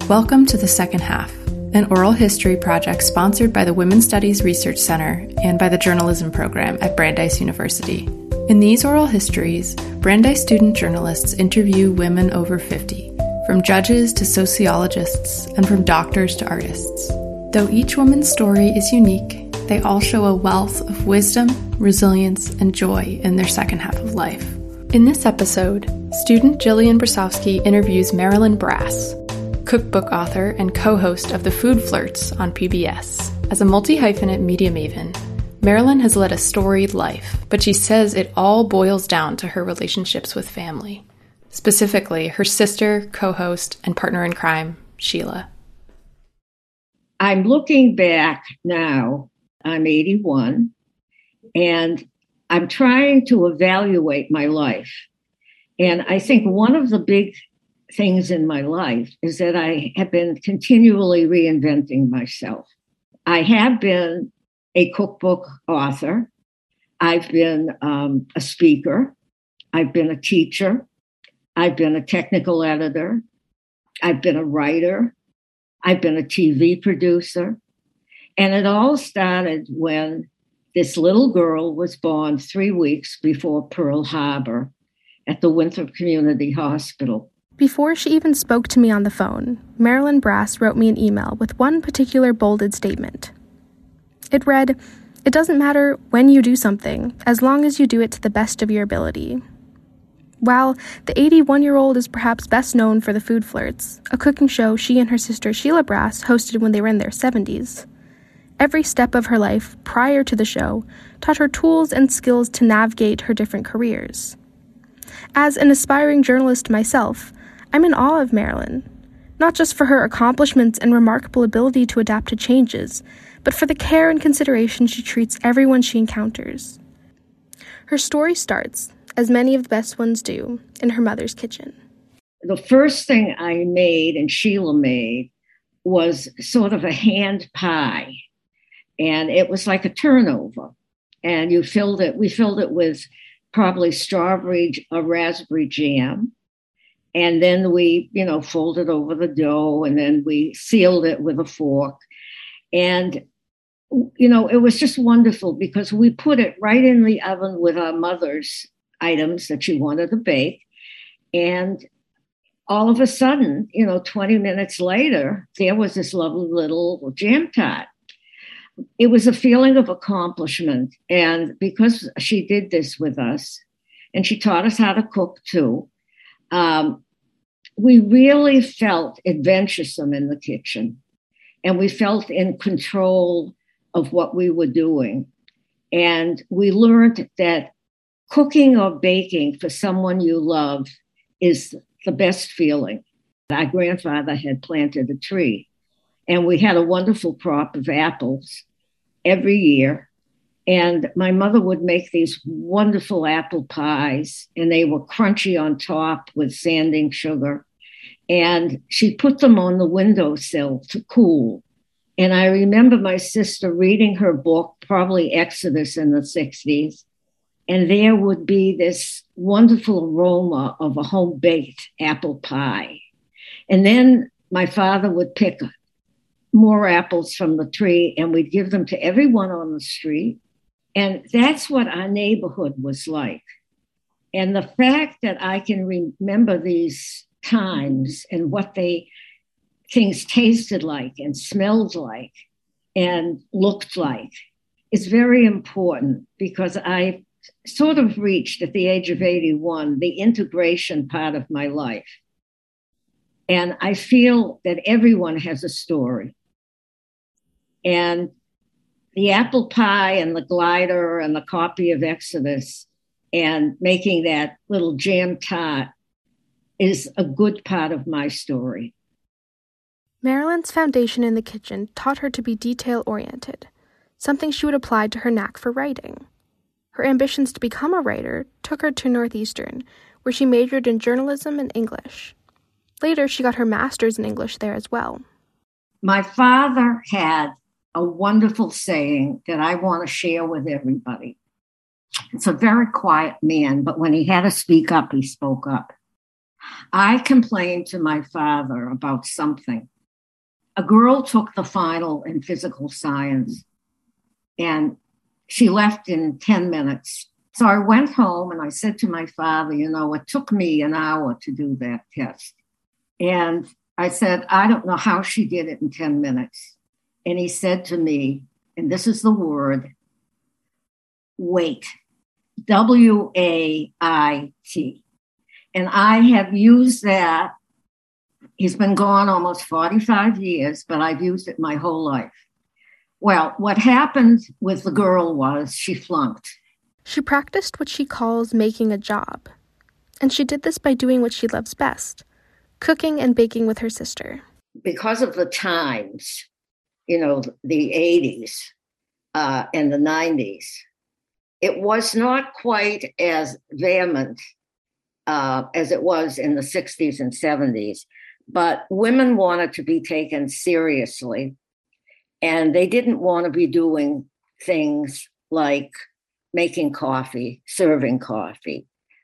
Welcome to The Second Half, an oral history project sponsored by the Women's Studies Research Center and by the Journalism Program at Brandeis University. In these oral histories, Brandeis student journalists interview women over 50, from judges to sociologists and from doctors to artists. Though each woman's story is unique, they all show a wealth of wisdom, resilience, and joy in their second half of life. In this episode, student Jillian Brasowski interviews Marilyn Brass, cookbook author and co-host of The Food Flirts on PBS. As a multi-hyphenate media maven, Marilyn has led a storied life, but she says it all boils down to her relationships with family. Specifically, her sister, co-host, and partner in crime, Sheila. I'm looking back now. I'm 81, and I'm trying to evaluate my life. And I think one of the big things in my life is that I have been continually reinventing myself. I have been a cookbook author. I've been a speaker. I've been a teacher. I've been a technical editor. I've been a writer. I've been a TV producer. And it all started when this little girl was born 3 weeks before Pearl Harbor at the Winthrop Community Hospital. Before she even spoke to me on the phone, Marilyn Brass wrote me an email with one particular bolded statement. It read, "It doesn't matter when you do something, as long as you do it to the best of your ability." While the 81-year-old is perhaps best known for The Food Flirts, a cooking show she and her sister Sheila Brass hosted when they were in their 70s, every step of her life prior to the show taught her tools and skills to navigate her different careers. As an aspiring journalist myself, I'm in awe of Marilyn, not just for her accomplishments and remarkable ability to adapt to changes, but for the care and consideration she treats everyone she encounters. Her story starts, as many of the best ones do, in her mother's kitchen. The first thing I made and Sheila made was sort of a hand pie. And it was like a turnover. And we filled it with probably strawberry or raspberry jam. And then we, folded over the dough, and then we sealed it with a fork. And, it was just wonderful because we put it right in the oven with our mother's items that she wanted to bake. And all of a sudden, 20 minutes later, there was this lovely little jam tart. It was a feeling of accomplishment. And because she did this with us, and she taught us how to cook too, we really felt adventuresome in the kitchen, and we felt in control of what we were doing. And we learned that cooking or baking for someone you love is the best feeling. Our grandfather had planted a tree, and we had a wonderful crop of apples every year. And my mother would make these wonderful apple pies, and they were crunchy on top with sanding sugar. And she put them on the windowsill to cool. And I remember my sister reading her book, probably Exodus in the 60s, and there would be this wonderful aroma of a home-baked apple pie. And then my father would pick more apples from the tree, and we'd give them to everyone on the street. And that's what our neighborhood was like. And the fact that I can remember these times and what things tasted like and smelled like and looked like is very important, because I sort of reached at the age of 81 the integration part of my life. And I feel that everyone has a story. And the apple pie and the glider and the copy of Exodus and making that little jam tart is a good part of my story. Marilyn's foundation in the kitchen taught her to be detail-oriented, something she would apply to her knack for writing. Her ambitions to become a writer took her to Northeastern, where she majored in journalism and English. Later, she got her master's in English there as well. My father had a wonderful saying that I want to share with everybody. It's a very quiet man, but when he had to speak up, he spoke up. I complained to my father about something, a girl took the final in physical science and she left in 10 minutes. So I went home and I said to my father, it took me an hour to do that test. And I said, I don't know how she did it in 10 minutes. And he said to me, and this is the word, wait, WAIT. And I have used that. He's been gone almost 45 years, but I've used it my whole life. Well, what happened with the girl was she flunked. She practiced what she calls making a job. And she did this by doing what she loves best, cooking and baking with her sister. Because of the times, the 80s and the 90s, it was not quite as vehement as it was in the 60s and 70s. But women wanted to be taken seriously, and they didn't want to be doing things like making coffee, serving coffee,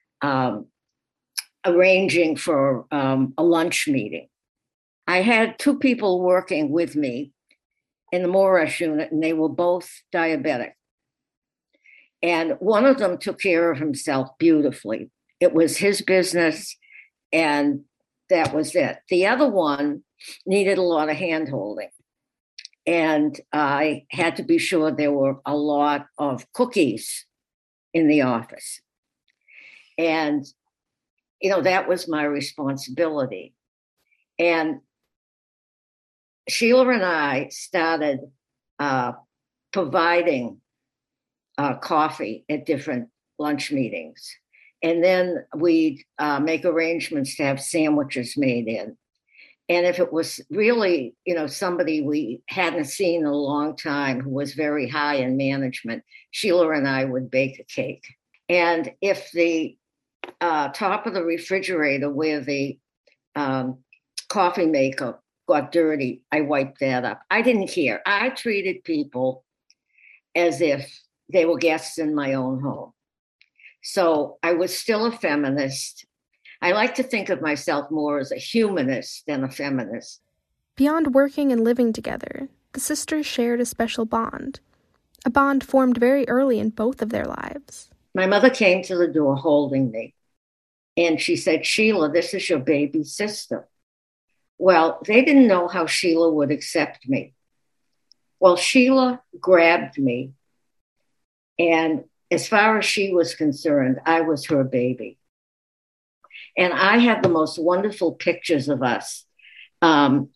arranging for a lunch meeting. I had two people working with me in the Moresh unit, and they were both diabetic. And one of them took care of himself beautifully. It was his business, and that was it. The other one needed a lot of hand-holding. And I had to be sure there were a lot of cookies in the office. And, that was my responsibility. And Sheila and I started providing coffee at different lunch meetings. And then we'd make arrangements to have sandwiches made in. And if it was really, somebody we hadn't seen in a long time who was very high in management, Sheila and I would bake a cake. And if the top of the refrigerator where the coffee maker got dirty, I wiped that up. I didn't care. I treated people as if they were guests in my own home. So I was still a feminist. I like to think of myself more as a humanist than a feminist. Beyond working and living together, the sisters shared a special bond, a bond formed very early in both of their lives. My mother came to the door holding me, and she said, Sheila, this is your baby sister. Well, they didn't know how Sheila would accept me. Well, Sheila grabbed me, and as far as she was concerned, I was her baby. And I have the most wonderful pictures of us. When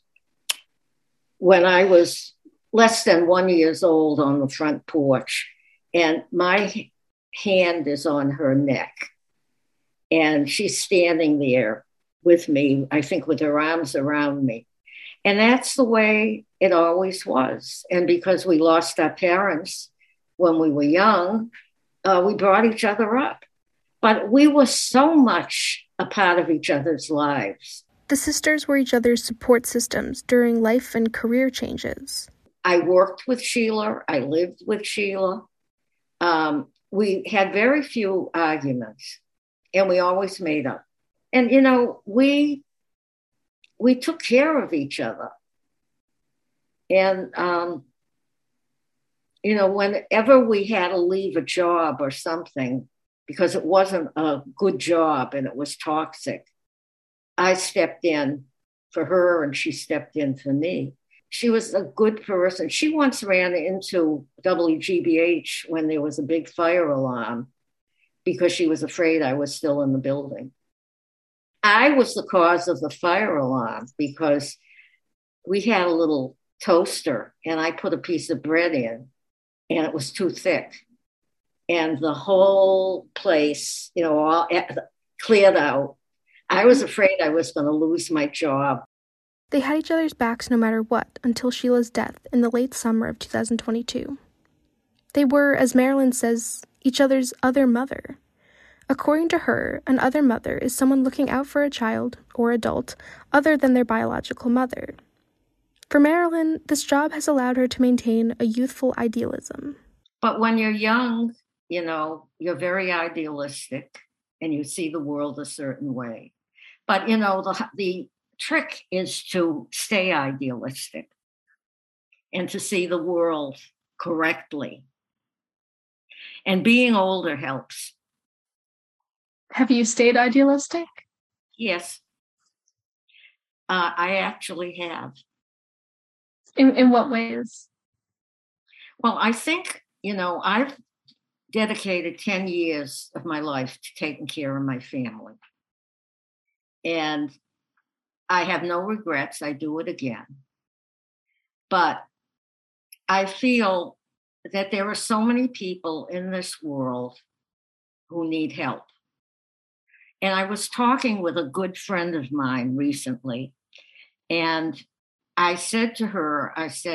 I was less than 1 year old on the front porch, and my hand is on her neck, and she's standing there with me, I think with her arms around me. And that's the way it always was. And because we lost our parents when we were young, we brought each other up. But we were so much a part of each other's lives. The sisters were each other's support systems during life and career changes. I worked with Sheila. I lived with Sheila. We had very few arguments, and we always made up. And, we took care of each other. And, whenever we had to leave a job or something, because it wasn't a good job and it was toxic, I stepped in for her and she stepped in for me. She was a good person. She once ran into WGBH when there was a big fire alarm because she was afraid I was still in the building. I was the cause of the fire alarm because we had a little toaster and I put a piece of bread in and it was too thick. And the whole place, all cleared out. I was afraid I was going to lose my job. They had each other's backs no matter what until Sheila's death in the late summer of 2022. They were, as Marilyn says, each other's other mother. According to her, an other mother is someone looking out for a child or adult other than their biological mother. For Marilyn, this job has allowed her to maintain a youthful idealism. But when you're young, you're very idealistic and you see the world a certain way. But, the trick is to stay idealistic and to see the world correctly. And being older helps. Have you stayed idealistic? Yes. I actually have. In what ways? Well, I think, I've dedicated 10 years of my life to taking care of my family. And I have no regrets. I do it again. But I feel that there are so many people in this world who need help. And I was talking with a good friend of mine recently, and I said to her,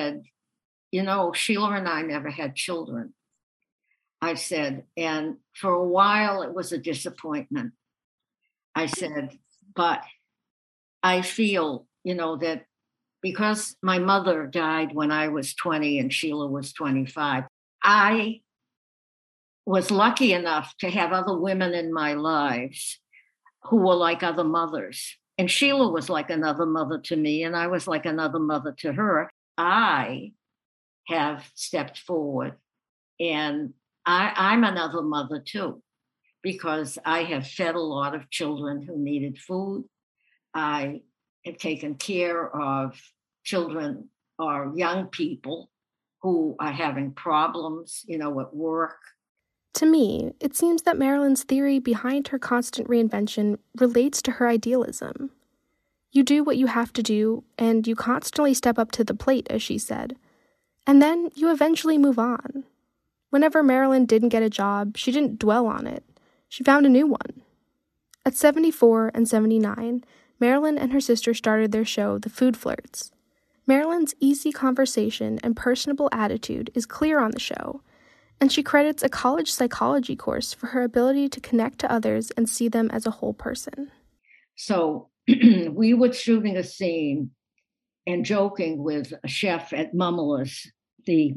Sheila and I never had children. I said, and for a while it was a disappointment. I said, but I feel, that because my mother died when I was 20 and Sheila was 25, I was lucky enough to have other women in my lives who were like other mothers. And Sheila was like another mother to me, and I was like another mother to her. I have stepped forward, and I'm another mother too, because I have fed a lot of children who needed food. I have taken care of children or young people who are having problems, at work. To me, it seems that Marilyn's theory behind her constant reinvention relates to her idealism. You do what you have to do, and you constantly step up to the plate, as she said. And then you eventually move on. Whenever Marilyn didn't get a job, she didn't dwell on it. She found a new one. At 74 and 79, Marilyn and her sister started their show, The Food Flirts. Marilyn's easy conversation and personable attitude is clear on the show, and she credits a college psychology course for her ability to connect to others and see them as a whole person. So we were shooting a scene and joking with a chef at Mumla's, the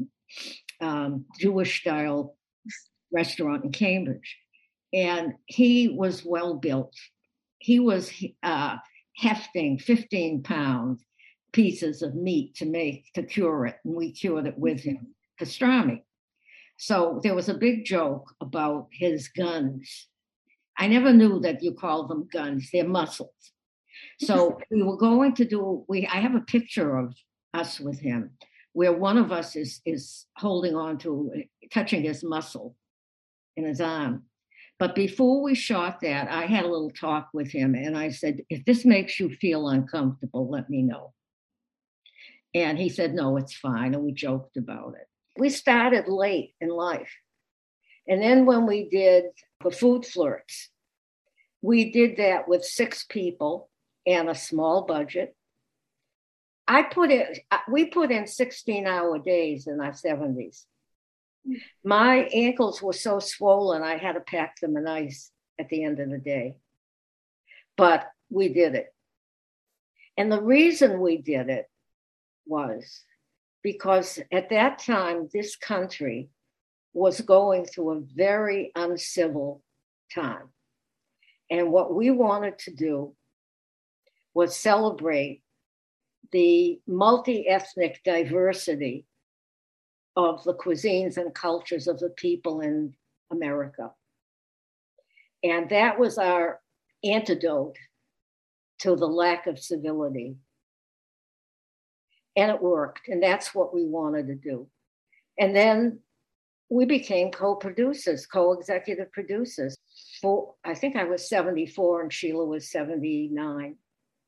Jewish-style restaurant in Cambridge. And he was well-built. He was hefting 15-pound pieces of meat to cure it, and we cured it with him, pastrami. So there was a big joke about his guns. I never knew that you call them guns. They're muscles. So we were going to I have a picture of us with him where one of us is holding on to, touching his muscle in his arm. But before we shot that, I had a little talk with him, and I said, if this makes you feel uncomfortable, let me know. And he said, no, it's fine. And we joked about it. We started late in life. And then when we did The Food Flirts, we did that with 6 people and a small budget. We put in 16-hour days in our 70s. My ankles were so swollen, I had to pack them in ice at the end of the day. But we did it. And the reason we did it was because at that time, this country was going through a very uncivil time. And what we wanted to do was celebrate the multi-ethnic diversity of the cuisines and cultures of the people in America. And that was our antidote to the lack of civility. And it worked, and that's what we wanted to do. And then we became co-producers, co-executive producers. I think I was 74 and Sheila was 79.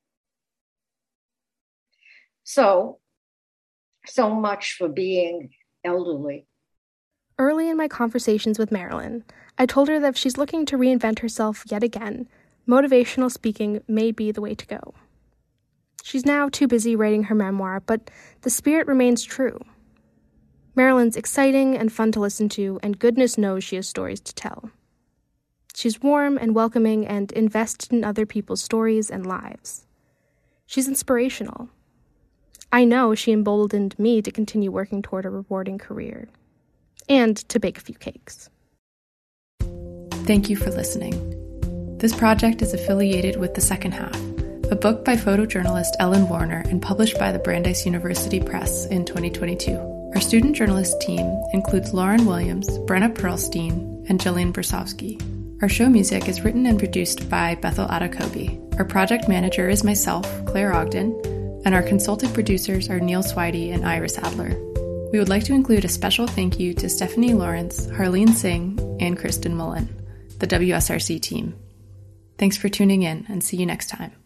So much for being elderly. Early in my conversations with Marilyn, I told her that if she's looking to reinvent herself yet again, motivational speaking may be the way to go. She's now too busy writing her memoir, but the spirit remains true. Marilyn's exciting and fun to listen to, and goodness knows she has stories to tell. She's warm and welcoming and invested in other people's stories and lives. She's inspirational. I know she emboldened me to continue working toward a rewarding career, and to bake a few cakes. Thank you for listening. This project is affiliated with The Second Half, a book by photojournalist Ellen Warner and published by the Brandeis University Press in 2022. Our student journalist team includes Lauren Williams, Brenna Pearlstein, and Jillian Brasovsky. Our show music is written and produced by Bethel Adekobi. Our project manager is myself, Claire Ogden, and our consultant producers are Neil Swidey and Iris Adler. We would like to include a special thank you to Stephanie Lawrence, Harleen Singh, and Kristen Mullen, the WSRC team. Thanks for tuning in, and see you next time.